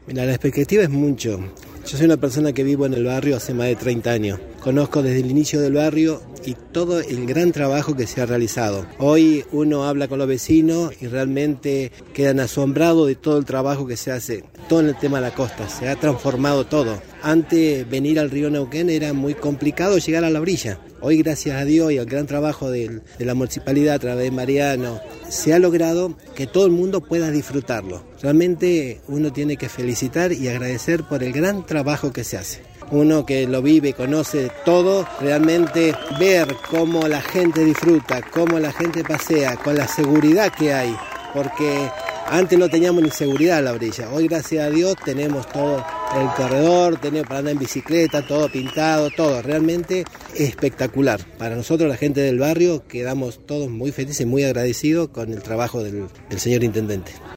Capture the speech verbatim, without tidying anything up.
Mira, la expectativa es mucho. Yo soy una persona que vivo en el barrio hace más de treinta años. Conozco desde el inicio del barrio y todo el gran trabajo que se ha realizado. Hoy uno habla con los vecinos y realmente quedan asombrados de todo el trabajo que se hace. Todo en el tema de la costa, se ha transformado todo. Antes venir al río Neuquén era muy complicado llegar a la orilla. Hoy, gracias a Dios y al gran trabajo de, de la municipalidad a través de Mariano, se ha logrado que todo el mundo pueda disfrutarlo. Realmente uno tiene que felicitar y agradecer por el gran trabajo que se hace. Uno que lo vive, conoce todo, realmente ver cómo la gente disfruta, cómo la gente pasea, con la seguridad que hay, porque antes no teníamos ni seguridad a la orilla. Hoy, gracias a Dios, tenemos todo el corredor, tenemos para andar en bicicleta, todo pintado, todo. Realmente espectacular. Para nosotros, la gente del barrio, quedamos todos muy felices y muy agradecidos con el trabajo del, del señor intendente.